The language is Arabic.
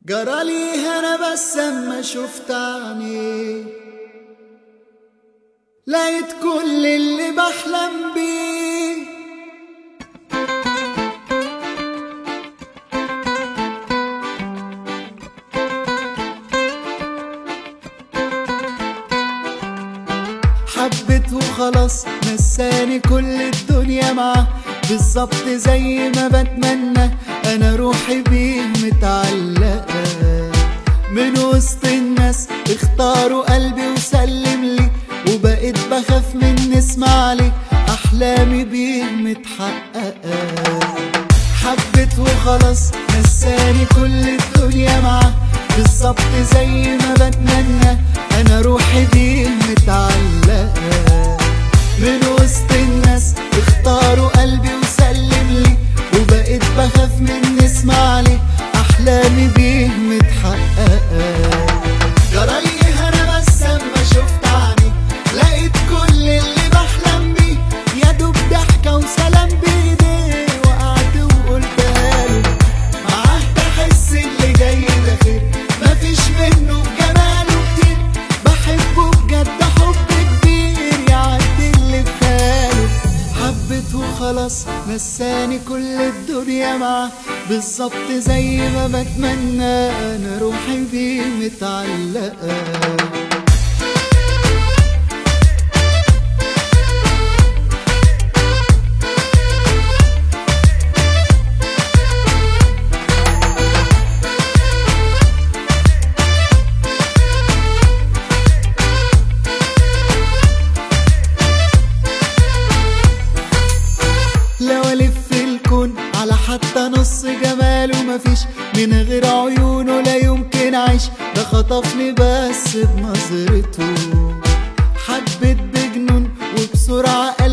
جرالي هنا بس اما شفت عينيه لقيت كل اللي بحلم بيه. حبيت وخلاص نساني كل الدنيا معاه بالظبط زي ما بتمنى، انا روحي بيه متعلقة من وسط الناس اختاروا قلبي وسلم لي، وبقيت بخاف من اسمع لي احلامي بيه متحققة. حبيت وخلاص نساني كل الدنيا معاه بالظبط زي ما بتمنى، انا روحي بيه متعلقة من وسط الناس اختاروا قلبي وسلم لي، وبقيت بخاف من اسمع لي احلامي بيه متحققة. جرالي هنا بس اما شفت عني لقيت كل اللي بحلم بيه، يا دوب ضحكة وسلام بايديه وقعت وقلتها له معاه تحس اللي جاي ده خير مفيش منه في جماله كتير، بحبه بجد حب كبير يعدي اللي في خياله. حبيت وخلاص نساني كل الدنيا معاه بالظبط زي ما بتمنى، انا روحي بيه متعلقة. لو الف الكون على حتى نص جماله مفيش من غير عيونه لا يمكن اعيش، ده خطفني بس بنظرته حبيت بجنون وبسرعة